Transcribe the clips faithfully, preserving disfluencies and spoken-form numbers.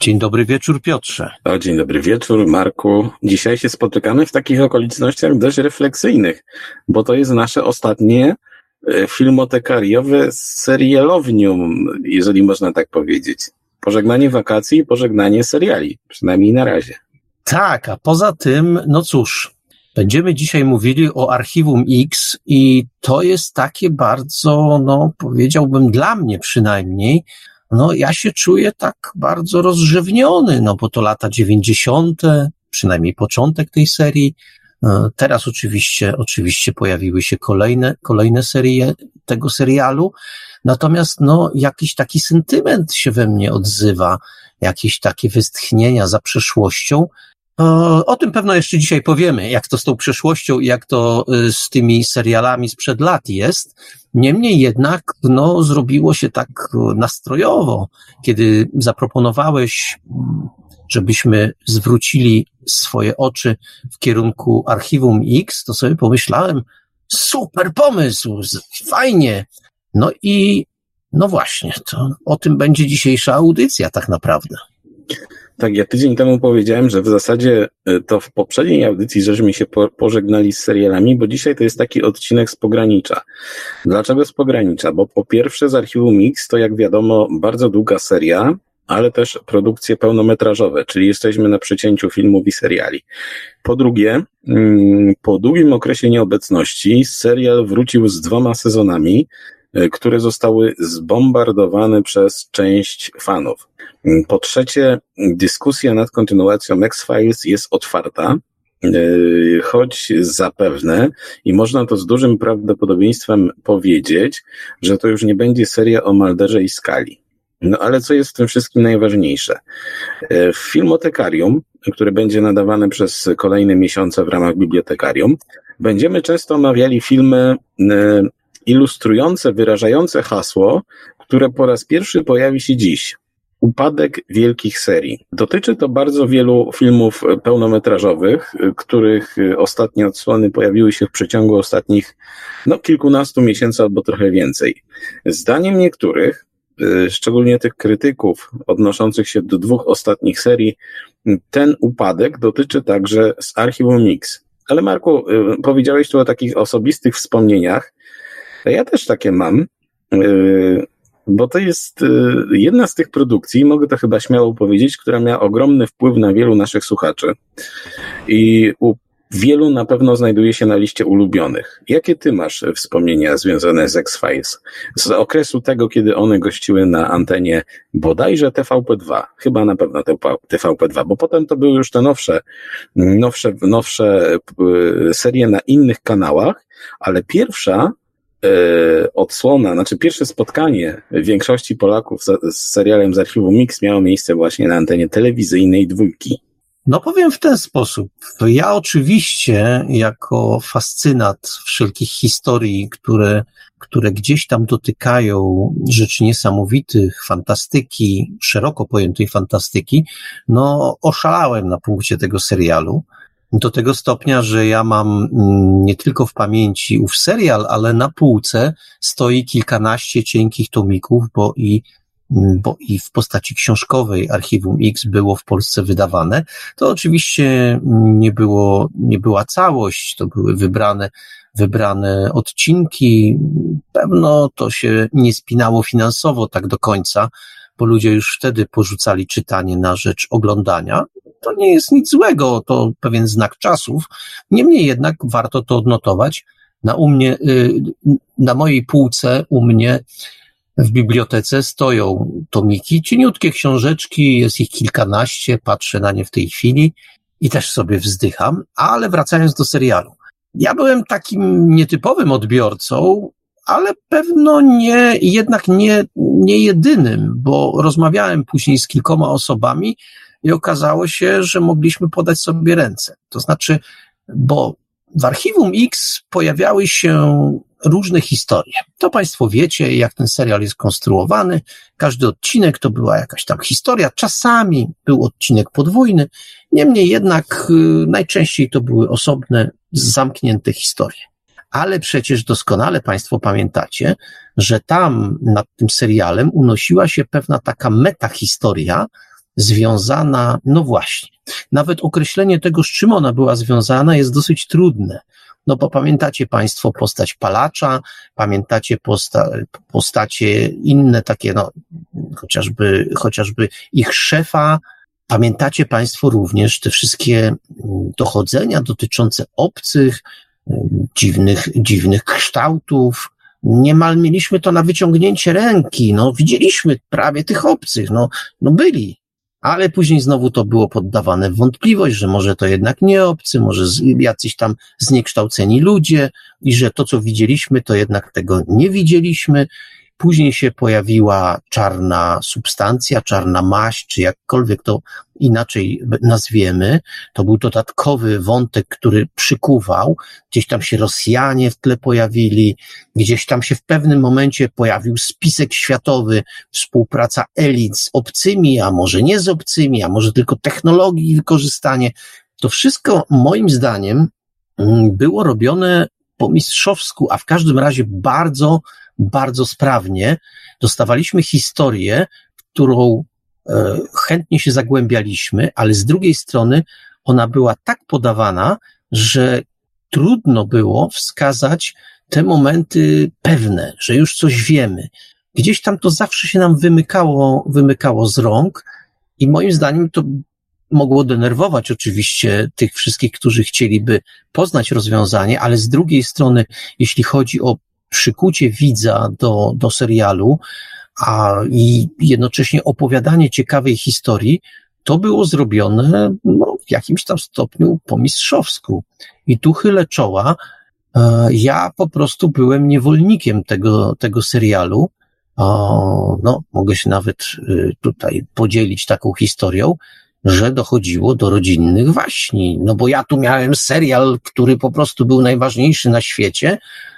Dzień dobry wieczór, Piotrze. O, dzień dobry wieczór, Marku. Dzisiaj się spotykamy w takich okolicznościach dość refleksyjnych, bo to jest nasze ostatnie filmotekariowe serialownium, jeżeli można tak powiedzieć. Pożegnanie wakacji i pożegnanie seriali, przynajmniej na razie. Tak, a poza tym, no cóż, będziemy dzisiaj mówili o Archiwum X i to jest takie bardzo, no powiedziałbym dla mnie przynajmniej, no ja się czuję tak bardzo rozrzewniony, no bo to lata dziewięćdziesiąte, przynajmniej początek tej serii. Teraz oczywiście, oczywiście pojawiły się kolejne, kolejne serie tego serialu, natomiast no jakiś taki sentyment się we mnie odzywa, jakieś takie westchnienia za przeszłością. O tym pewno jeszcze dzisiaj powiemy, jak to z tą przeszłością i jak to z tymi serialami sprzed lat jest. Niemniej jednak, no, zrobiło się tak nastrojowo, kiedy zaproponowałeś, żebyśmy zwrócili swoje oczy w kierunku Archiwum X, to sobie pomyślałem, super pomysł, fajnie. No i, no właśnie, to o tym będzie dzisiejsza audycja tak naprawdę. Tak, ja tydzień temu powiedziałem, że w zasadzie to w poprzedniej audycji żeśmy się po, pożegnali z serialami, bo dzisiaj to jest taki odcinek z pogranicza. Dlaczego z pogranicza? Bo po pierwsze z Archiwum X to jak wiadomo bardzo długa seria, ale też produkcje pełnometrażowe, czyli jesteśmy na przecięciu filmów i seriali. Po drugie, po długim okresie nieobecności serial wrócił z dwoma sezonami, które zostały zbombardowane przez część fanów. Po trzecie, dyskusja nad kontynuacją X-Files jest otwarta, choć zapewne, i można to z dużym prawdopodobieństwem powiedzieć, że to już nie będzie seria o Mulderze i Scully. No ale co jest w tym wszystkim najważniejsze? W Filmotekarium, które będzie nadawane przez kolejne miesiące w ramach Bibliotekarium, będziemy często omawiali filmy ilustrujące, wyrażające hasło, które po raz pierwszy pojawi się dziś. Upadek wielkich serii. Dotyczy to bardzo wielu filmów pełnometrażowych, których ostatnie odsłony pojawiły się w przeciągu ostatnich no, kilkunastu miesięcy albo trochę więcej. Zdaniem niektórych, szczególnie tych krytyków odnoszących się do dwóch ostatnich serii, ten upadek dotyczy także z Archiwum X. Ale Marku, powiedziałeś tu o takich osobistych wspomnieniach. Ja też takie mam, bo to jest jedna z tych produkcji, mogę to chyba śmiało powiedzieć, która miała ogromny wpływ na wielu naszych słuchaczy i u wielu na pewno znajduje się na liście ulubionych. Jakie ty masz wspomnienia związane z X-Files? Z okresu tego, kiedy one gościły na antenie bodajże T V P dwa, chyba na pewno T V P dwa, bo potem to były już te nowsze, nowsze, nowsze serie na innych kanałach, ale pierwsza odsłona, znaczy pierwsze spotkanie większości Polaków z, z serialem z Archiwum X miało miejsce właśnie na antenie telewizyjnej Dwójki. No powiem w ten sposób. Ja oczywiście jako fascynat wszelkich historii, które, które gdzieś tam dotykają rzeczy niesamowitych, fantastyki, szeroko pojętej fantastyki, no oszalałem na punkcie tego serialu. Do tego stopnia, że ja mam nie tylko w pamięci ów serial, ale na półce stoi kilkanaście cienkich tomików, bo i, bo i w postaci książkowej Archiwum X było w Polsce wydawane. To oczywiście nie było, nie była całość, to były wybrane, wybrane odcinki. Pewno to się nie spinało finansowo tak do końca, bo ludzie już wtedy porzucali czytanie na rzecz oglądania. To nie jest nic złego, to pewien znak czasów. Niemniej jednak warto to odnotować. Na u mnie, na mojej półce u mnie w bibliotece stoją tomiki, cieniutkie książeczki, jest ich kilkanaście, patrzę na nie w tej chwili i też sobie wzdycham, ale wracając do serialu. Ja byłem takim nietypowym odbiorcą, ale pewno nie, jednak nie, nie jedynym, bo rozmawiałem później z kilkoma osobami i okazało się, że mogliśmy podać sobie ręce. To znaczy, bo w Archiwum X pojawiały się różne historie. To Państwo wiecie, jak ten serial jest konstruowany. Każdy odcinek to była jakaś tam historia. Czasami był odcinek podwójny. Niemniej jednak y, najczęściej to były osobne, zamknięte historie. Ale przecież doskonale Państwo pamiętacie, że tam nad tym serialem unosiła się pewna taka metahistoria, związana, no właśnie, nawet określenie tego, z czym ona była związana, jest dosyć trudne. No bo pamiętacie Państwo postać Palacza, pamiętacie posta, postacie inne takie, no, chociażby, chociażby ich szefa, pamiętacie Państwo również te wszystkie dochodzenia dotyczące obcych, dziwnych, dziwnych kształtów. Niemal mieliśmy to na wyciągnięcie ręki, no widzieliśmy prawie tych obcych, no, no byli, ale później znowu to było poddawane w wątpliwość, że może to jednak nie obcy, może jacyś tam zniekształceni ludzie i że to, co widzieliśmy, to jednak tego nie widzieliśmy. Później się pojawiła czarna substancja, czarna maść, czy jakkolwiek to inaczej nazwiemy. To był dodatkowy wątek, który przykuwał. Gdzieś tam się Rosjanie w tle pojawili, gdzieś tam się w pewnym momencie pojawił spisek światowy, współpraca elit z obcymi, a może nie z obcymi, a może tylko technologii wykorzystanie. To wszystko moim zdaniem było robione po mistrzowsku, a w każdym razie bardzo bardzo sprawnie. Dostawaliśmy historię, w którą e, chętnie się zagłębialiśmy, ale z drugiej strony ona była tak podawana, że trudno było wskazać te momenty pewne, że już coś wiemy. Gdzieś tam to zawsze się nam wymykało, wymykało z rąk i moim zdaniem to mogło denerwować oczywiście tych wszystkich, którzy chcieliby poznać rozwiązanie, ale z drugiej strony, jeśli chodzi o przykucie widza do, do serialu, a i jednocześnie opowiadanie ciekawej historii, to było zrobione no, w jakimś tam stopniu po mistrzowsku. I tu chylę czoła, e, ja po prostu byłem niewolnikiem tego, tego serialu. O, no, mogę się nawet y, tutaj podzielić taką historią, że dochodziło do rodzinnych waśni. No bo ja tu miałem serial, który po prostu był najważniejszy na świecie,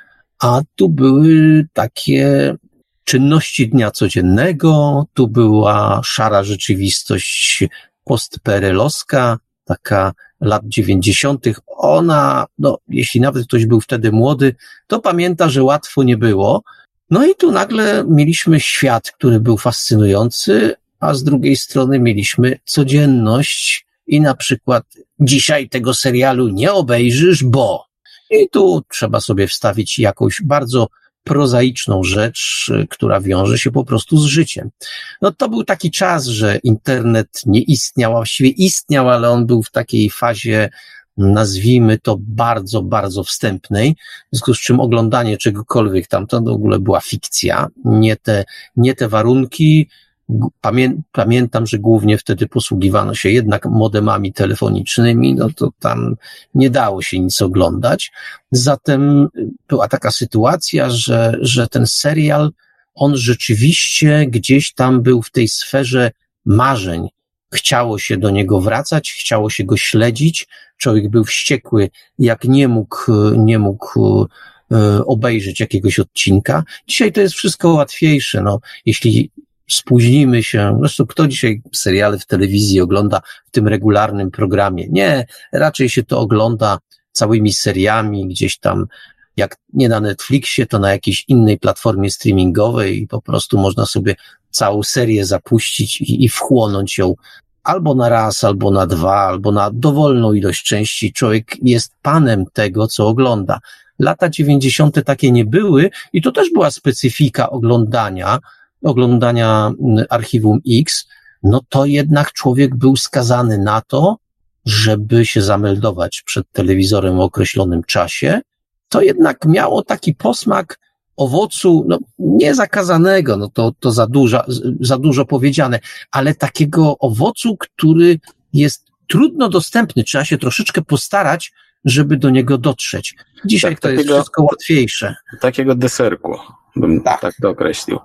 a tu były takie czynności dnia codziennego, tu była szara rzeczywistość postperelowska, taka lat dziewięćdziesiątych. Ona, no, jeśli nawet ktoś był wtedy młody, to pamięta, że łatwo nie było. No i tu nagle mieliśmy świat, który był fascynujący, a z drugiej strony mieliśmy codzienność i na przykład dzisiaj tego serialu nie obejrzysz, bo... I tu trzeba sobie wstawić jakąś bardzo prozaiczną rzecz, która wiąże się po prostu z życiem. No to był taki czas, że internet nie istniał, a właściwie istniał, ale on był w takiej fazie, nazwijmy to bardzo, bardzo wstępnej, w związku z czym oglądanie czegokolwiek tam to w ogóle była fikcja, nie te, nie te warunki. Pamię, pamiętam, że głównie wtedy posługiwano się jednak modemami telefonicznymi, no to tam nie dało się nic oglądać. Zatem była taka sytuacja, że, że ten serial, on rzeczywiście gdzieś tam był w tej sferze marzeń. Chciało się do niego wracać, chciało się go śledzić. Człowiek był wściekły, jak nie mógł, nie mógł obejrzeć jakiegoś odcinka. Dzisiaj to jest wszystko łatwiejsze, no, jeśli spóźnimy się, zresztą kto dzisiaj seriale w telewizji ogląda w tym regularnym programie? Nie, raczej się to ogląda całymi seriami, gdzieś tam, jak nie na Netflixie, to na jakiejś innej platformie streamingowej i po prostu można sobie całą serię zapuścić i, i wchłonąć ją albo na raz, albo na dwa, albo na dowolną ilość części. Człowiek jest panem tego, co ogląda. Lata dziewięćdziesiąte takie nie były i to też była specyfika oglądania, oglądania Archiwum X, no to jednak człowiek był skazany na to, żeby się zameldować przed telewizorem w określonym czasie. To jednak miało taki posmak owocu, no nie zakazanego, no to, to za dużo, za dużo powiedziane, ale takiego owocu, który jest trudno dostępny. Trzeba się troszeczkę postarać, żeby do niego dotrzeć. Dzisiaj tak, to takiego, jest wszystko łatwiejsze. Takiego deserku, bym tak, tak to określił.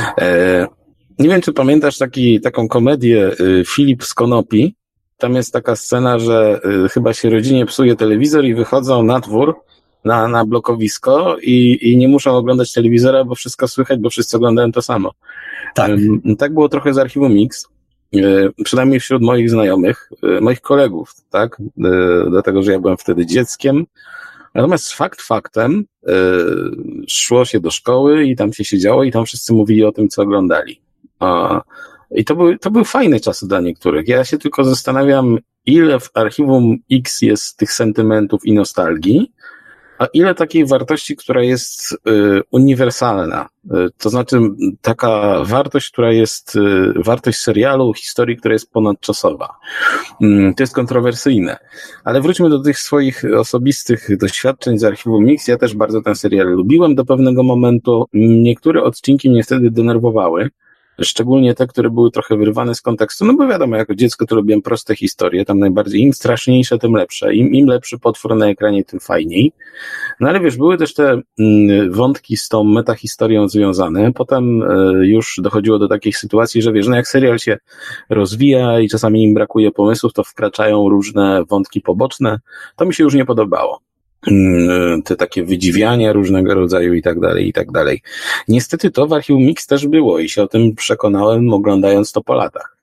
E, nie wiem, czy pamiętasz taki, taką komedię y, Filip z Konopi. Tam jest taka scena, że y, chyba się rodzinie psuje telewizor i wychodzą na dwór, na, na blokowisko i, i nie muszą oglądać telewizora, bo wszystko słychać, bo wszyscy oglądają to samo. Tak, e, tak było trochę z Archiwum X. Przynajmniej wśród moich znajomych, moich kolegów, tak, dlatego, że ja byłem wtedy dzieckiem. Natomiast fakt faktem, szło się do szkoły i tam się siedziało i tam wszyscy mówili o tym, co oglądali. A, I to były, to były fajne czasy dla niektórych. Ja się tylko zastanawiam, ile w Archiwum X jest tych sentymentów i nostalgii, a ile takiej wartości, która jest y, uniwersalna. Y, to znaczy taka wartość, która jest, y, wartość serialu, historii, która jest ponadczasowa. Y, to jest kontrowersyjne. Ale wróćmy do tych swoich osobistych doświadczeń z Archiwum X. Ja też bardzo ten serial lubiłem do pewnego momentu. Niektóre odcinki mnie wtedy denerwowały. Szczególnie te, które były trochę wyrwane z kontekstu, no bo wiadomo, jako dziecko to lubiłem proste historie, tam najbardziej, im straszniejsze, tym lepsze, im, im lepszy potwór na ekranie, tym fajniej. No ale wiesz, były też te mm, wątki z tą metahistorią związane, potem y, już dochodziło do takich sytuacji, że wiesz, no jak serial się rozwija i czasami im brakuje pomysłów, to wkraczają różne wątki poboczne, to mi się już nie podobało. Te takie wydziwiania różnego rodzaju i tak dalej, i tak dalej. Niestety to w Archiwum X też było i się o tym przekonałem, oglądając to po latach.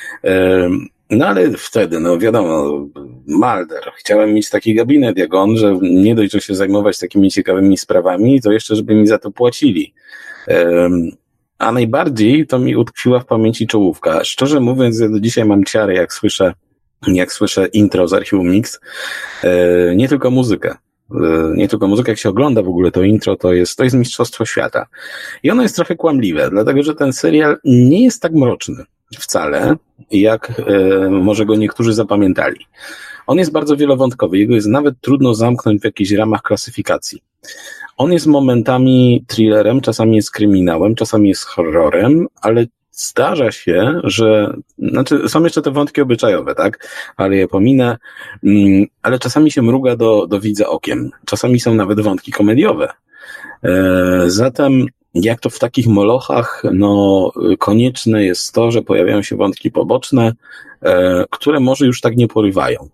No ale wtedy, no wiadomo, Mulder, chciałem mieć taki gabinet jak on, że nie dość, że się zajmować takimi ciekawymi sprawami, to jeszcze, żeby mi za to płacili. A najbardziej to mi utkwiła w pamięci czołówka. Szczerze mówiąc, ja do dzisiaj mam ciary, jak słyszę, jak słyszę intro z Archiwum X, nie tylko muzykę. Nie tylko muzyka, jak się ogląda w ogóle to intro, to jest, to jest mistrzostwo świata. I ono jest trochę kłamliwe, dlatego że ten serial nie jest tak mroczny wcale, jak e, może go niektórzy zapamiętali. On jest bardzo wielowątkowy, jego jest nawet trudno zamknąć w jakichś ramach klasyfikacji. On jest momentami thrillerem, czasami jest kryminałem, czasami jest horrorem, ale zdarza się, że, znaczy są jeszcze te wątki obyczajowe, tak, ale je pominę, ale czasami się mruga do, do widza okiem, czasami są nawet wątki komediowe. Zatem jak to w takich molochach, no konieczne jest to, że pojawiają się wątki poboczne, które może już tak nie porywają.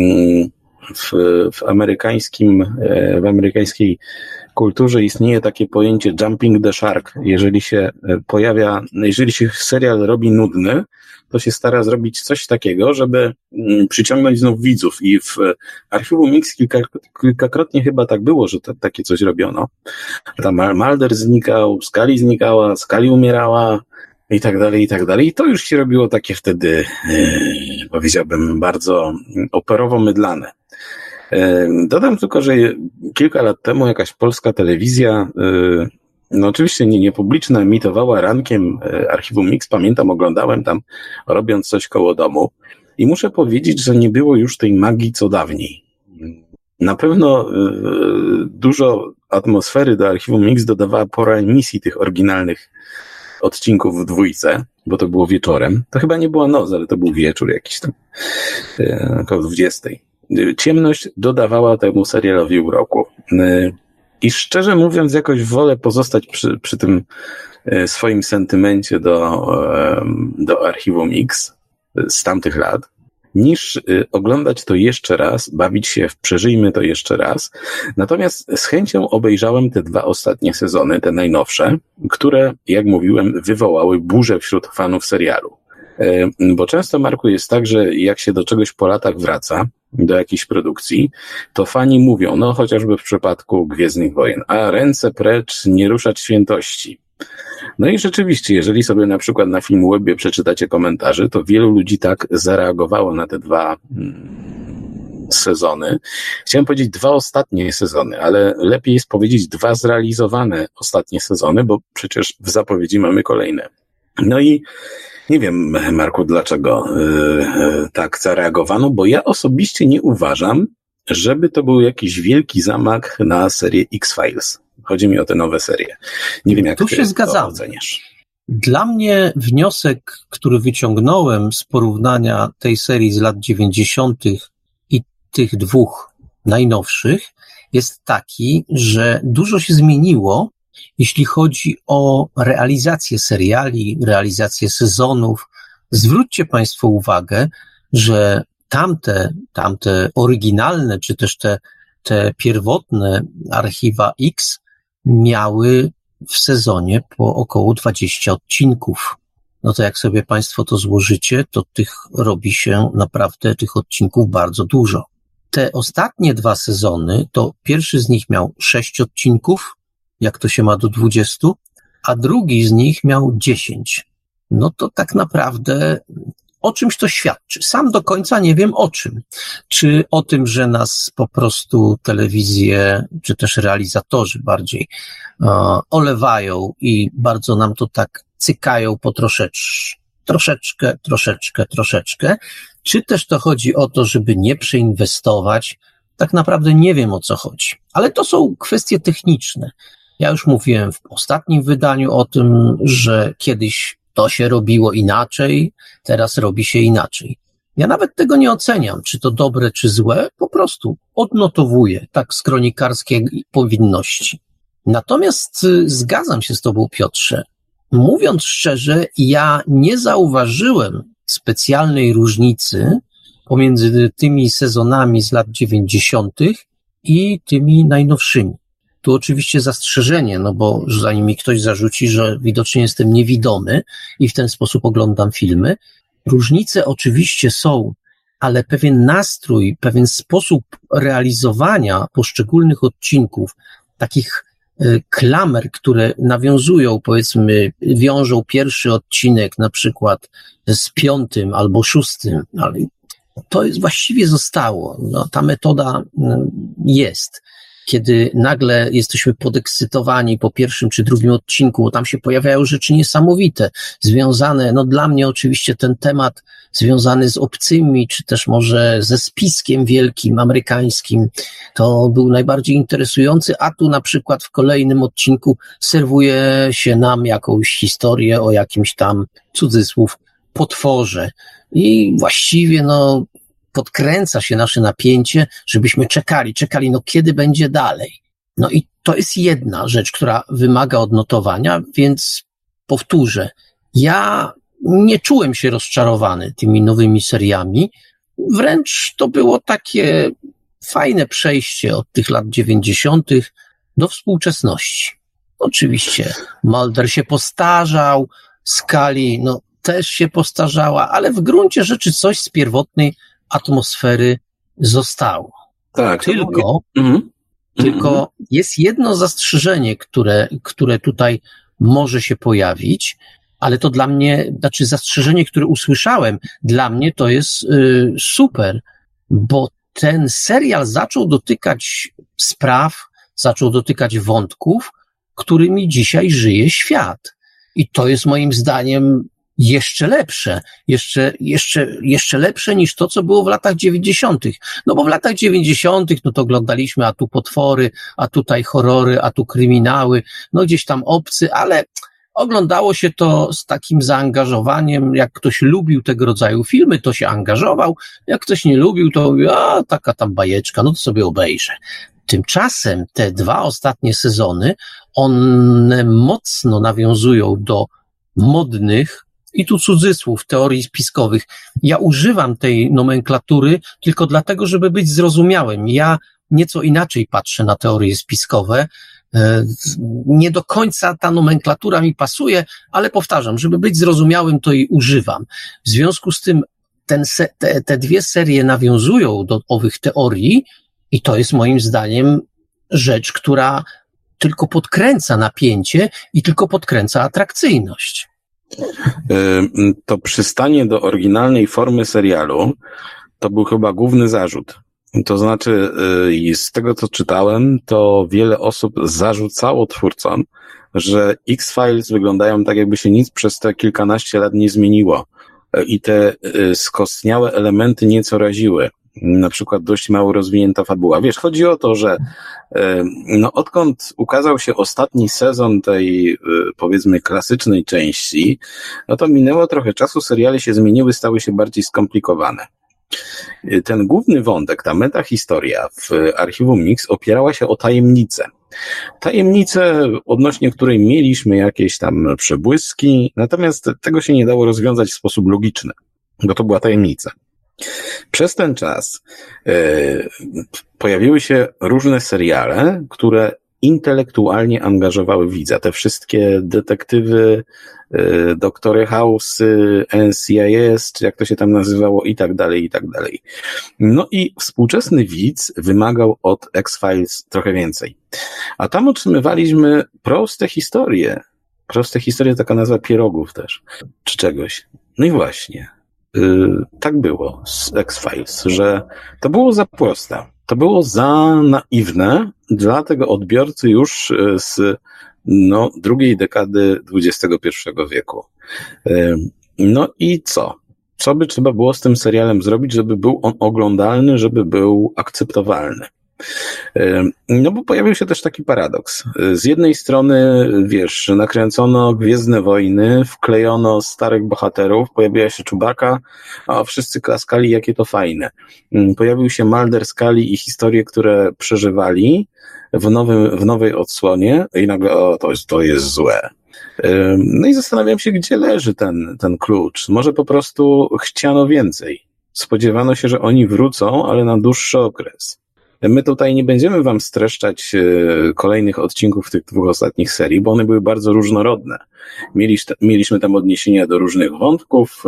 W, w amerykańskim, w amerykańskiej kulturze istnieje takie pojęcie jumping the shark. Jeżeli się pojawia, jeżeli się serial robi nudny, to się stara zrobić coś takiego, żeby przyciągnąć znów widzów i w Archiwum X kilka, kilkakrotnie chyba tak było, że to, takie coś robiono. Tam Mulder znikał, Scully znikała, Scully umierała i tak dalej, i tak dalej. I to już się robiło takie wtedy, yy, powiedziałbym, bardzo operowo-mydlane. Dodam tylko, że kilka lat temu jakaś polska telewizja, no oczywiście nie, nie publiczna, emitowała rankiem Archiwum X, pamiętam, oglądałem tam, robiąc coś koło domu i muszę powiedzieć, że nie było już tej magii co dawniej. Na pewno dużo atmosfery do Archiwum X dodawała pora emisji tych oryginalnych odcinków w dwójce, bo to było wieczorem. To chyba nie była noc, ale to był wieczór jakiś tam, około dwudziestej. Ciemność dodawała temu serialowi uroku. I szczerze mówiąc, jakoś wolę pozostać przy, przy tym swoim sentymencie do, do Archiwum X z tamtych lat, niż oglądać to jeszcze raz, bawić się w Przeżyjmy to jeszcze raz. Natomiast z chęcią obejrzałem te dwa ostatnie sezony, te najnowsze, które, jak mówiłem, wywołały burzę wśród fanów serialu. Bo często, Marku, jest tak, że jak się do czegoś po latach wraca, do jakiejś produkcji, to fani mówią, no chociażby w przypadku Gwiezdnych Wojen, a ręce precz, nie ruszać świętości. No i rzeczywiście, jeżeli sobie na przykład na Filmwebie przeczytacie komentarze, to wielu ludzi tak zareagowało na te dwa hmm, sezony. Chciałem powiedzieć dwa ostatnie sezony, ale lepiej jest powiedzieć dwa zrealizowane ostatnie sezony, bo przecież w zapowiedzi mamy kolejne. No i nie wiem, Marku, dlaczego yy, tak zareagowano, bo ja osobiście nie uważam, żeby to był jakiś wielki zamach na serię X-Files. Chodzi mi o te nowe serie. Nie wiem, jak tu ty się to oceniasz. Dla mnie wniosek, który wyciągnąłem z porównania tej serii z lat dziewięćdziesiątych i tych dwóch najnowszych, jest taki, że dużo się zmieniło, jeśli chodzi o realizację seriali, realizację sezonów. Zwróćcie Państwo uwagę, że tamte, tamte oryginalne, czy też te, te pierwotne archiwa X miały w sezonie po około dwadzieścia odcinków. No to jak sobie Państwo to złożycie, to tych robi się naprawdę tych odcinków bardzo dużo. Te ostatnie dwa sezony, to pierwszy z nich miał sześć odcinków, jak to się ma do dwudziestu, a drugi z nich miał dziesięć. no to tak naprawdę o czymś to świadczy. Sam do końca nie wiem o czym. Czy o tym, że nas po prostu telewizje, czy też realizatorzy bardziej uh, olewają i bardzo nam to tak cykają po troszecz, troszeczkę, troszeczkę, troszeczkę, czy też to chodzi o to, żeby nie przeinwestować. Tak naprawdę nie wiem, o co chodzi. Ale to są kwestie techniczne. Ja już mówiłem w ostatnim wydaniu o tym, że kiedyś to się robiło inaczej, teraz robi się inaczej. Ja nawet tego nie oceniam, czy to dobre, czy złe, po prostu odnotowuję, tak z kronikarskiej powinności. Natomiast zgadzam się z tobą, Piotrze. Mówiąc szczerze, ja nie zauważyłem specjalnej różnicy pomiędzy tymi sezonami z lat dziewięćdziesiątych i tymi najnowszymi. Tu oczywiście zastrzeżenie, no bo zanim mi ktoś zarzuci, że widocznie jestem niewidomy i w ten sposób oglądam filmy. Różnice oczywiście są, ale pewien nastrój, pewien sposób realizowania poszczególnych odcinków, takich klamer, które nawiązują, powiedzmy, wiążą pierwszy odcinek na przykład z piątym albo szóstym, ale to jest, właściwie zostało. No, ta metoda jest. Kiedy nagle jesteśmy podekscytowani po pierwszym czy drugim odcinku, bo tam się pojawiają rzeczy niesamowite, związane, no dla mnie oczywiście ten temat związany z obcymi, czy też może ze spiskiem wielkim, amerykańskim, to był najbardziej interesujący, a tu na przykład w kolejnym odcinku serwuje się nam jakąś historię o jakimś tam, cudzysłów, potworze. I właściwie, no, podkręca się nasze napięcie, żebyśmy czekali, czekali, no kiedy będzie dalej. No i to jest jedna rzecz, która wymaga odnotowania, więc powtórzę, ja nie czułem się rozczarowany tymi nowymi seriami, wręcz to było takie fajne przejście od tych lat dziewięćdziesiątych do współczesności. Oczywiście Mulder się postarzał, Scully, no też się postarzała, ale w gruncie rzeczy coś z pierwotnej atmosfery zostało. Tak. Tylko, mhm. tylko jest jedno zastrzeżenie, które, które tutaj może się pojawić, ale to dla mnie, znaczy zastrzeżenie, które usłyszałem, dla mnie to jest y, super, bo ten serial zaczął dotykać spraw, zaczął dotykać wątków, którymi dzisiaj żyje świat. I to jest moim zdaniem jeszcze lepsze, jeszcze, jeszcze, jeszcze lepsze niż to, co było w latach dziewięćdziesiątych. No bo w latach dziewięćdziesiątych, no to oglądaliśmy, a tu potwory, a tutaj horrory, a tu kryminały, no gdzieś tam obcy, ale oglądało się to z takim zaangażowaniem, jak ktoś lubił tego rodzaju filmy, to się angażował, jak ktoś nie lubił, to mówił, a taka tam bajeczka, no to sobie obejrzę. Tymczasem te dwa ostatnie sezony, one mocno nawiązują do modnych, i tu cudzysłów, teorii spiskowych. Ja używam tej nomenklatury tylko dlatego, żeby być zrozumiałym. Ja nieco inaczej patrzę na teorie spiskowe. Nie do końca ta nomenklatura mi pasuje, ale powtarzam, żeby być zrozumiałym, to jej używam. W związku z tym ten se, te, te dwie serie nawiązują do owych teorii i to jest moim zdaniem rzecz, która tylko podkręca napięcie i tylko podkręca atrakcyjność. To przystanie do oryginalnej formy serialu to był chyba główny zarzut. To znaczy, z tego co czytałem, to wiele osób zarzucało twórcom, że X-Files wyglądają tak, jakby się nic przez te kilkanaście lat nie zmieniło i te skostniałe elementy nieco raziły. Na przykład dość mało rozwinięta fabuła. Wiesz, chodzi o to, że no odkąd ukazał się ostatni sezon tej, powiedzmy, klasycznej części, no to minęło trochę czasu, seriale się zmieniły, stały się bardziej skomplikowane. Ten główny wątek, ta metahistoria w archiwum Mix opierała się o tajemnicę. Tajemnicę, odnośnie której mieliśmy jakieś tam przebłyski, natomiast tego się nie dało rozwiązać w sposób logiczny, bo to była tajemnica. Przez ten czas y, pojawiły się różne seriale, które intelektualnie angażowały widza. Te wszystkie detektywy, y, Doktory House, N C I S, czy jak to się tam nazywało i tak dalej, i tak dalej. No i współczesny widz wymagał od X-Files trochę więcej. A tam otrzymywaliśmy proste historie, Proste historie, taka nazwa pierogów też, czy czegoś. No i właśnie, yy, tak było z X-Files, że to było za proste. To było za naiwne dla tego odbiorcy już z no, drugiej dekady dwudziestego pierwszego wieku. Yy, no i co? Co by trzeba było z tym serialem zrobić, żeby był on oglądalny, żeby był akceptowalny? No bo pojawił się też taki paradoks. Z jednej strony, wiesz, nakręcono Gwiezdne Wojny, wklejono starych bohaterów, pojawiła się Chewbacca, a wszyscy klaskali, jakie to fajne. Pojawił się Mulder, Scully i historie, które przeżywali w, nowym, w nowej odsłonie i nagle, o, to jest, to jest złe. No i zastanawiam się, gdzie leży ten, ten klucz. Może po prostu chciano więcej. Spodziewano się, że oni wrócą, ale na dłuższy okres. My tutaj nie będziemy wam streszczać kolejnych odcinków tych dwóch ostatnich serii, bo one były bardzo różnorodne. Mieliśmy, mieliśmy tam odniesienia do różnych wątków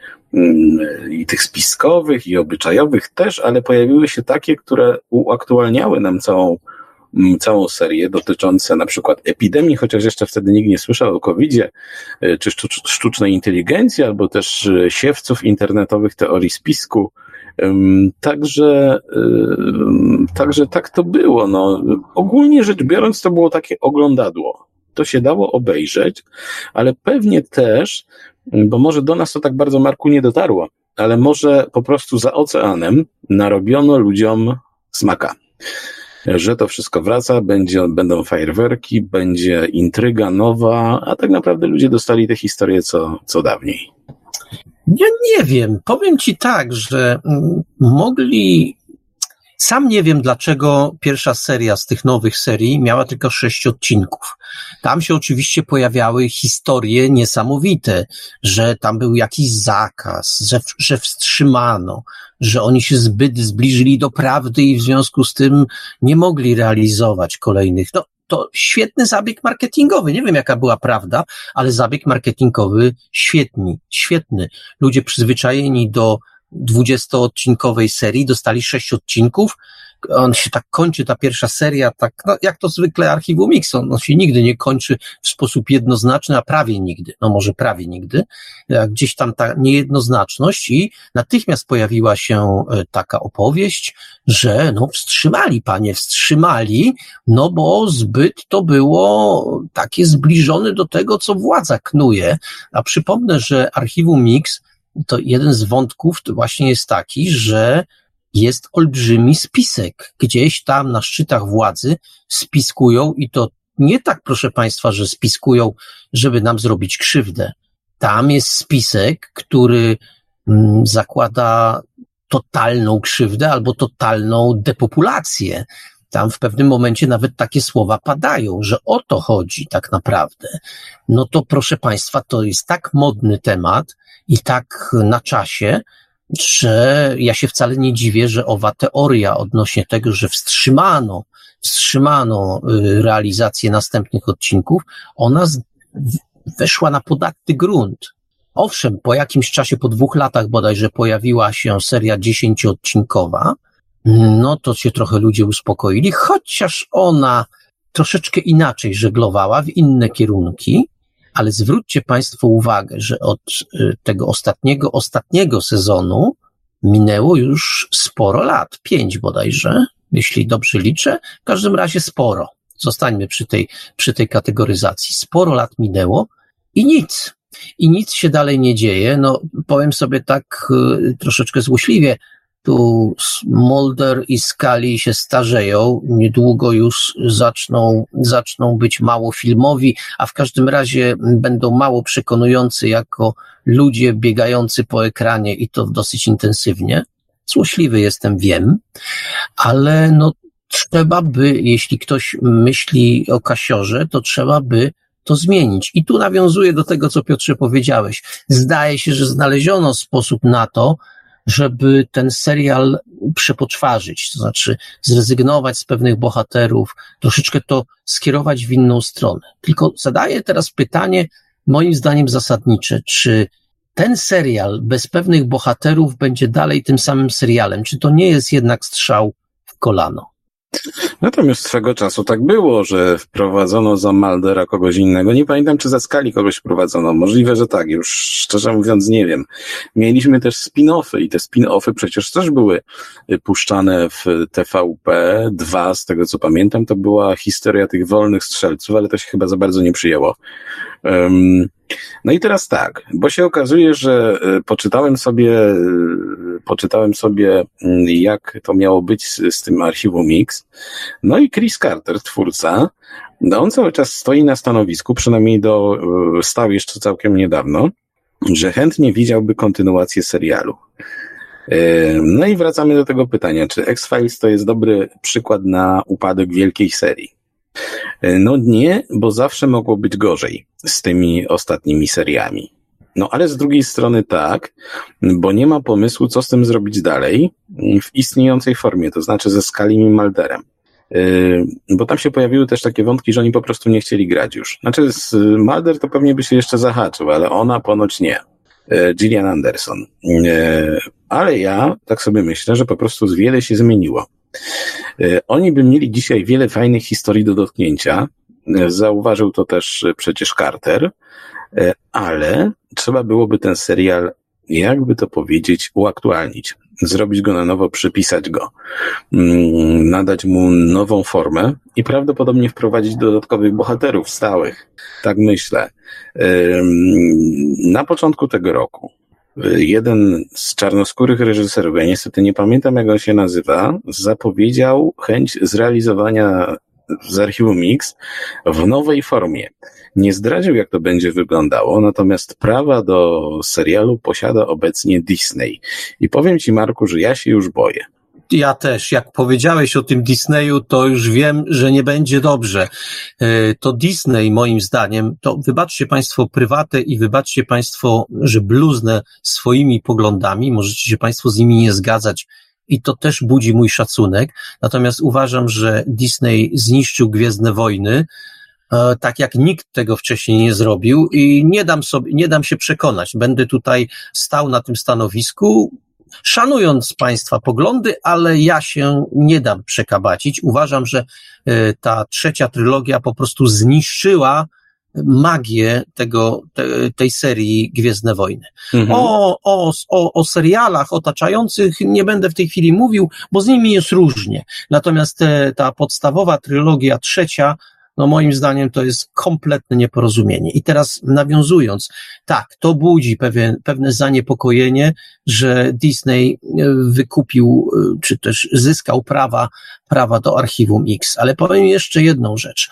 i tych spiskowych i obyczajowych też, ale pojawiły się takie, które uaktualniały nam całą całą serię dotyczące na przykład epidemii, chociaż jeszcze wtedy nikt nie słyszał o kowidzie, czy sztucznej inteligencji, albo też siewców internetowych teorii spisku. Także, także tak to było. No, ogólnie rzecz biorąc, to było takie oglądadło. To się dało obejrzeć, ale pewnie też, bo może do nas to tak bardzo, Marku, nie dotarło, ale może po prostu za oceanem narobiono ludziom smaka. Że to wszystko wraca, będzie, będą fajerwerki, będzie intryga nowa, a tak naprawdę ludzie dostali te historie co, co dawniej. Ja nie wiem. Powiem ci tak, że mogli... Sam nie wiem, dlaczego pierwsza seria z tych nowych serii miała tylko sześć odcinków. Tam się oczywiście pojawiały historie niesamowite, że tam był jakiś zakaz, że, że wstrzymano, że oni się zbyt zbliżyli do prawdy i w związku z tym nie mogli realizować kolejnych. No, to świetny zabieg marketingowy. Nie wiem, jaka była prawda, ale zabieg marketingowy świetny, świetny. Ludzie przyzwyczajeni do dwudziestoodcinkowej serii dostali sześć odcinków. On się tak kończy, ta pierwsza seria, tak, no, jak to zwykle Archiwum Mix, on, on się nigdy nie kończy w sposób jednoznaczny, a prawie nigdy, no może prawie nigdy, gdzieś tam ta niejednoznaczność i natychmiast pojawiła się taka opowieść, że no wstrzymali, panie, wstrzymali, no bo zbyt to było takie zbliżone do tego, co władza knuje. A przypomnę, że Archiwum Mix to jeden z wątków to właśnie jest taki, że jest olbrzymi spisek. Gdzieś tam na szczytach władzy spiskują i to nie tak, proszę państwa, że spiskują, żeby nam zrobić krzywdę. Tam jest spisek, który mm, zakłada totalną krzywdę albo totalną depopulację. Tam w pewnym momencie nawet takie słowa padają, że o to chodzi tak naprawdę. No to proszę państwa, to jest tak modny temat i tak na czasie, że ja się wcale nie dziwię, że owa teoria odnośnie tego, że wstrzymano, wstrzymano realizację następnych odcinków, ona weszła na podatny grunt. Owszem, po jakimś czasie, po dwóch latach bodajże pojawiła się seria dziesięcioodcinkowa, no to się trochę ludzie uspokoili, chociaż ona troszeczkę inaczej żeglowała w inne kierunki, ale zwróćcie państwo uwagę, że od tego ostatniego, ostatniego sezonu minęło już sporo lat, pięć bodajże, jeśli dobrze liczę, w każdym razie sporo. Zostańmy przy tej, przy tej kategoryzacji. Sporo lat minęło i nic. I nic się dalej nie dzieje. No, powiem sobie tak y, troszeczkę złośliwie, tu Mulder i Scully się starzeją, niedługo już zaczną, zaczną być mało filmowi, a w każdym razie będą mało przekonujący jako ludzie biegający po ekranie i to dosyć intensywnie. Złośliwy jestem, wiem, ale no trzeba by, jeśli ktoś myśli o Kasiorze, to trzeba by to zmienić. I tu nawiązuję do tego, co Piotrze powiedziałeś. Zdaje się, że znaleziono sposób na to, żeby ten serial przepoczwarzyć, to znaczy zrezygnować z pewnych bohaterów, troszeczkę to skierować w inną stronę. Tylko zadaję teraz pytanie, moim zdaniem zasadnicze, czy ten serial bez pewnych bohaterów będzie dalej tym samym serialem? Czy to nie jest jednak strzał w kolano? Natomiast swego czasu tak było, że wprowadzono za Muldera kogoś innego. Nie pamiętam, czy za Scully kogoś wprowadzono. Możliwe, że tak. Już szczerze mówiąc nie wiem. Mieliśmy też spin-offy i te spin-offy przecież też były puszczane w T V P dwa, z tego co pamiętam. To była historia tych wolnych strzelców, ale to się chyba za bardzo nie przyjęło. Um, no i teraz tak, bo się okazuje, że poczytałem sobie, poczytałem sobie, jak to miało być z, z tym Archiwum X. No i Chris Carter, twórca, no on cały czas stoi na stanowisku, przynajmniej do, stał jeszcze całkiem niedawno, że chętnie widziałby kontynuację serialu. No i wracamy do tego pytania, czy X-Files to jest dobry przykład na upadek wielkiej serii? No nie, bo zawsze mogło być gorzej z tymi ostatnimi seriami. No ale z drugiej strony tak, bo nie ma pomysłu, co z tym zrobić dalej w istniejącej formie, to znaczy ze Scully i Mulderem. Yy, bo tam się pojawiły też takie wątki, że oni po prostu nie chcieli grać już. Znaczy z Mulder to pewnie by się jeszcze zahaczył, ale ona ponoć nie. Yy, Gillian Anderson. Yy, ale ja tak sobie myślę, że po prostu wiele się zmieniło. Oni by mieli dzisiaj wiele fajnych historii do dotknięcia, zauważył to też przecież Carter, ale trzeba byłoby ten serial, jakby to powiedzieć, uaktualnić, zrobić go na nowo, przypisać go, nadać mu nową formę i prawdopodobnie wprowadzić dodatkowych bohaterów stałych, tak myślę. Na początku tego roku jeden z czarnoskórych reżyserów, ja niestety nie pamiętam, jak on się nazywa, zapowiedział chęć zrealizowania z Archiwum X w nowej formie. Nie zdradził, jak to będzie wyglądało, natomiast prawa do serialu posiada obecnie Disney. I powiem ci, Marku, że ja się już boję. Ja też, jak powiedziałeś o tym Disneyu, to już wiem, że nie będzie dobrze. To Disney, moim zdaniem, to wybaczcie państwo prywatę i wybaczcie państwo, że bluznę swoimi poglądami, możecie się państwo z nimi nie zgadzać i to też budzi mój szacunek, natomiast uważam, że Disney zniszczył Gwiezdne Wojny, tak jak nikt tego wcześniej nie zrobił i nie dam sobie, nie dam się przekonać. Będę tutaj stał na tym stanowisku, szanując państwa poglądy, ale ja się nie dam przekabacić. Uważam, że ta trzecia trylogia po prostu zniszczyła magię tego, te, tej serii Gwiezdne Wojny. Mhm. O, o, o, o serialach otaczających nie będę w tej chwili mówił, bo z nimi jest różnie. Natomiast te, ta podstawowa trylogia trzecia, no moim zdaniem to jest kompletne nieporozumienie. I teraz nawiązując, tak, to budzi pewien, pewne zaniepokojenie, że Disney wykupił, czy też zyskał prawa, prawa do Archiwum X. Ale powiem jeszcze jedną rzecz.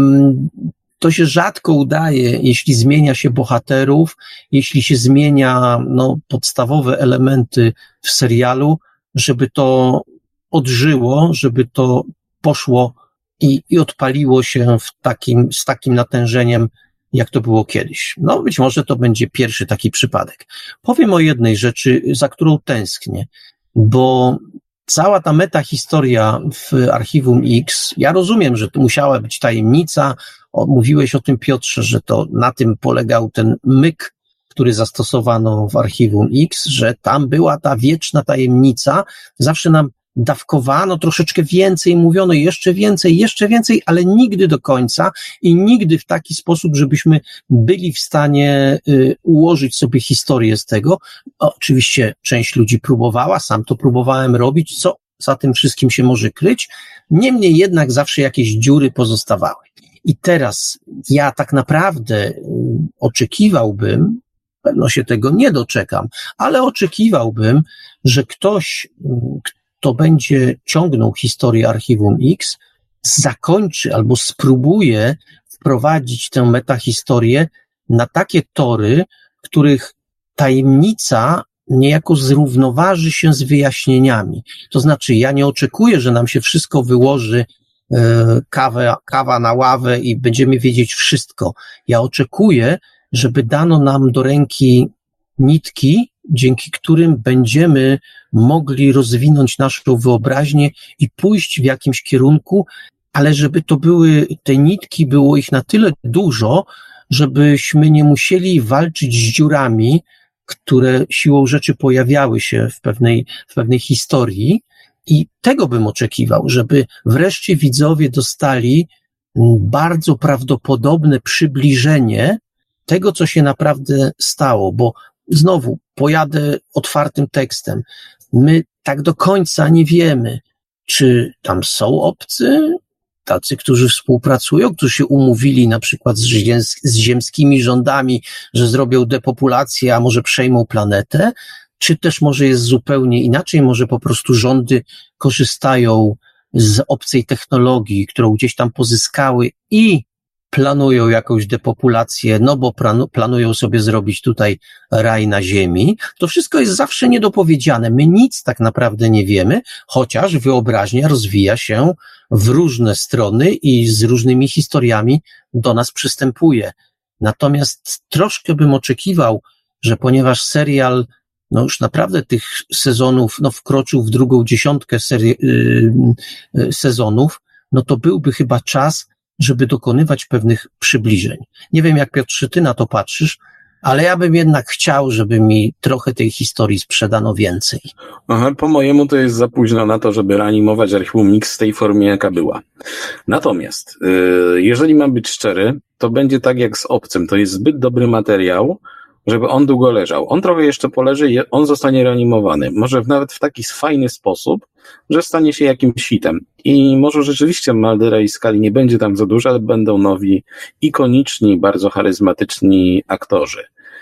To się rzadko udaje, jeśli zmienia się bohaterów, jeśli się zmienia, no, podstawowe elementy w serialu, żeby to odżyło, żeby to poszło I, i odpaliło się w takim, z takim natężeniem, jak to było kiedyś. No być może to będzie pierwszy taki przypadek. Powiem o jednej rzeczy, za którą tęsknię, bo cała ta metahistoria w Archiwum X, ja rozumiem, że to musiała być tajemnica, o, mówiłeś o tym, Piotrze, że to na tym polegał ten myk, który zastosowano w Archiwum X, że tam była ta wieczna tajemnica, zawsze nam dawkowano troszeczkę więcej, mówiono jeszcze więcej, jeszcze więcej, ale nigdy do końca i nigdy w taki sposób, żebyśmy byli w stanie y, ułożyć sobie historię z tego. Oczywiście część ludzi próbowała, sam to próbowałem robić, co za tym wszystkim się może kryć, niemniej jednak zawsze jakieś dziury pozostawały. I teraz ja tak naprawdę y, oczekiwałbym, pewno się tego nie doczekam, ale oczekiwałbym, że ktoś, y, to będzie ciągnął historię Archiwum X, zakończy albo spróbuje wprowadzić tę metahistorię na takie tory, w których tajemnica niejako zrównoważy się z wyjaśnieniami. To znaczy, ja nie oczekuję, że nam się wszystko wyłoży, e, kawę, kawa na ławę i będziemy wiedzieć wszystko. Ja oczekuję, żeby dano nam do ręki nitki, dzięki którym będziemy mogli rozwinąć naszą wyobraźnię i pójść w jakimś kierunku, ale żeby to były, te nitki, było ich na tyle dużo, żebyśmy nie musieli walczyć z dziurami, które siłą rzeczy pojawiały się w pewnej, w pewnej historii I tego bym oczekiwał, żeby wreszcie widzowie dostali bardzo prawdopodobne przybliżenie tego, co się naprawdę stało, bo znowu pojadę otwartym tekstem. My tak do końca nie wiemy, czy tam są obcy, tacy, którzy współpracują, którzy się umówili na przykład z, ziem, z ziemskimi rządami, że zrobią depopulację, a może przejmą planetę, czy też może jest zupełnie inaczej, może po prostu rządy korzystają z obcej technologii, którą gdzieś tam pozyskały i planują jakąś depopulację, no bo planują sobie zrobić tutaj raj na ziemi. To wszystko jest zawsze niedopowiedziane. My nic tak naprawdę nie wiemy, chociaż wyobraźnia rozwija się w różne strony i z różnymi historiami do nas przystępuje. Natomiast troszkę bym oczekiwał, że ponieważ serial no już naprawdę tych sezonów, no wkroczył w drugą dziesiątkę serii, yy, yy, sezonów, no to byłby chyba czas, żeby dokonywać pewnych przybliżeń. Nie wiem, jak Piotr, czy ty na to patrzysz, ale ja bym jednak chciał, żeby mi trochę tej historii sprzedano więcej. Aha, po mojemu to jest za późno na to, żeby reanimować Archiwum Mix w tej formie, jaka była. Natomiast, yy, jeżeli mam być szczery, to będzie tak jak z Obcym. To jest zbyt dobry materiał, żeby on długo leżał. On trochę jeszcze poleży i on zostanie reanimowany. Może nawet w taki fajny sposób, że stanie się jakimś hitem. I może rzeczywiście Maldera i Scully nie będzie tam za dużo, ale będą nowi, ikoniczni, bardzo charyzmatyczni aktorzy.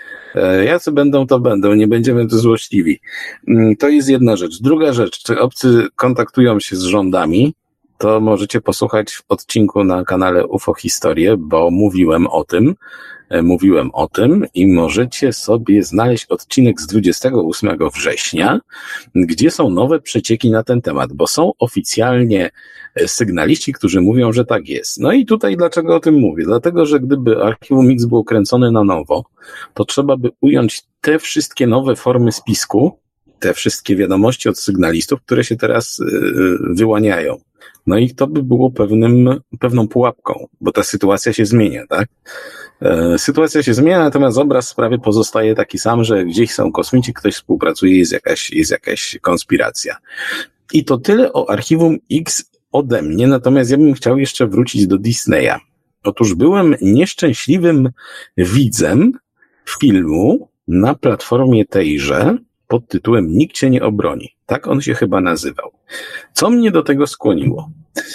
Jacy będą, to będą, nie będziemy tu złośliwi. To jest jedna rzecz. Druga rzecz, czy obcy kontaktują się z rządami, to możecie posłuchać w odcinku na kanale U F O Historie, bo mówiłem o tym, mówiłem o tym i możecie sobie znaleźć odcinek z dwudziestego ósmego września, gdzie są nowe przecieki na ten temat, bo są oficjalnie sygnaliści, którzy mówią, że tak jest. No i tutaj dlaczego o tym mówię? Dlatego, że gdyby Archiwum Mix było kręcone na nowo, to trzeba by ująć te wszystkie nowe formy spisku, te wszystkie wiadomości od sygnalistów, które się teraz wyłaniają. No i to by było pewnym, pewną pułapką, bo ta sytuacja się zmienia, tak? E, sytuacja się zmienia, natomiast obraz sprawy pozostaje taki sam, że gdzieś są kosmici, ktoś współpracuje, jest jakaś, jest jakaś konspiracja. I to tyle o Archiwum X ode mnie, natomiast ja bym chciał jeszcze wrócić do Disneya. Otóż byłem nieszczęśliwym widzem filmu na platformie tejże, pod tytułem Nikt cię nie obroni. Tak on się chyba nazywał. Co mnie do tego skłoniło?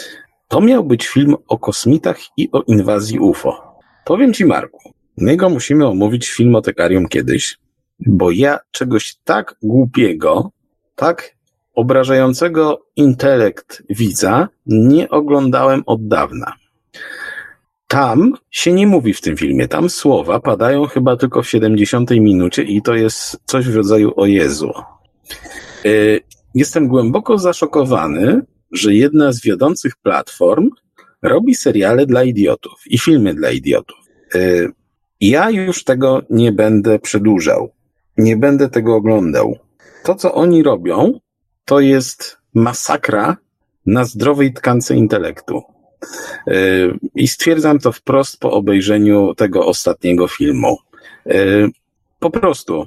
To miał być film o kosmitach i o inwazji U F O. Powiem ci, Marku, my go musimy omówić w Filmotekarium kiedyś, bo ja czegoś tak głupiego, tak obrażającego intelekt widza nie oglądałem od dawna. Tam się nie mówi w tym filmie, tam słowa padają chyba tylko w siedemdziesiątej minucie i to jest coś w rodzaju o Jezu. Jestem głęboko zaszokowany, że jedna z wiodących platform robi seriale dla idiotów i filmy dla idiotów. Ja już tego nie będę przedłużał, nie będę tego oglądał. To, co oni robią, to jest masakra na zdrowej tkance intelektu. I stwierdzam to wprost po obejrzeniu tego ostatniego filmu. Po prostu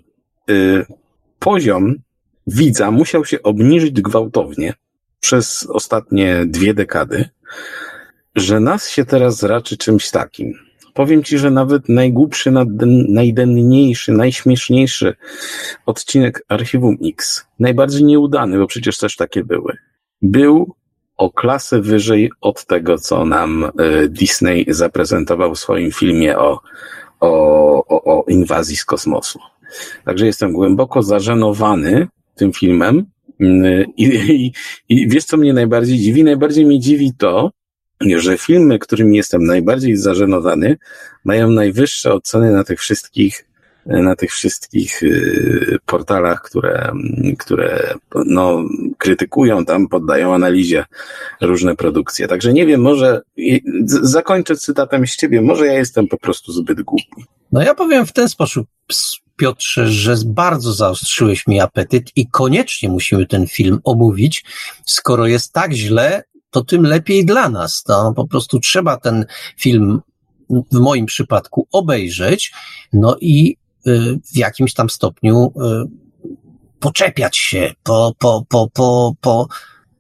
poziom widza musiał się obniżyć gwałtownie przez ostatnie dwie dekady, że nas się teraz raczy czymś takim. Powiem ci, że nawet najgłupszy, najdenniejszy, najśmieszniejszy odcinek Archiwum X, najbardziej nieudany, bo przecież też takie były, był o klasę wyżej od tego, co nam Disney zaprezentował w swoim filmie o, o, o, o inwazji z kosmosu. Także jestem głęboko zażenowany tym filmem i, i, i wiesz, co mnie najbardziej dziwi? Najbardziej mnie dziwi to, że filmy, którymi jestem najbardziej zażenowany, mają najwyższe oceny na tych wszystkich na tych wszystkich portalach, które, które no, krytykują tam, poddają analizie różne produkcje. Także nie wiem, może zakończę cytatem z ciebie, może ja jestem po prostu zbyt głupi. No ja powiem w ten sposób, Piotrze, że bardzo zaostrzyłeś mi apetyt i koniecznie musimy ten film omówić. Skoro jest tak źle, to tym lepiej dla nas. To po prostu trzeba ten film w moim przypadku obejrzeć, no i w jakimś tam stopniu poczepiać się, po, po, po, po, po,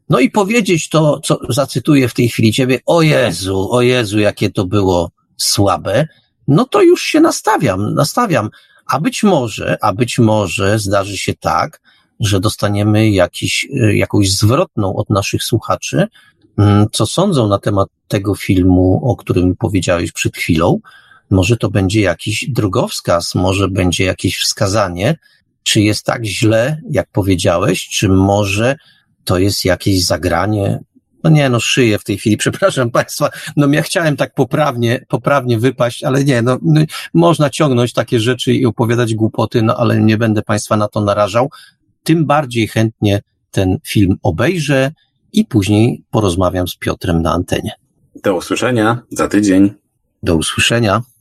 no i powiedzieć to, co zacytuję w tej chwili ciebie, o Jezu, o Jezu, jakie to było słabe, no to już się nastawiam, nastawiam. A być może, a być może zdarzy się tak, że dostaniemy jakiś, jakąś zwrotną od naszych słuchaczy, co sądzą na temat tego filmu, o którym powiedziałeś przed chwilą. Może to będzie jakiś drogowskaz, może będzie jakieś wskazanie, czy jest tak źle, jak powiedziałeś, czy może to jest jakieś zagranie. No nie, no szyję w tej chwili, przepraszam Państwa, no ja chciałem tak poprawnie, poprawnie wypaść, ale nie, no, no można ciągnąć takie rzeczy i opowiadać głupoty, no ale nie będę Państwa na to narażał. Tym bardziej chętnie ten film obejrzę i później porozmawiam z Piotrem na antenie. Do usłyszenia za tydzień. Do usłyszenia.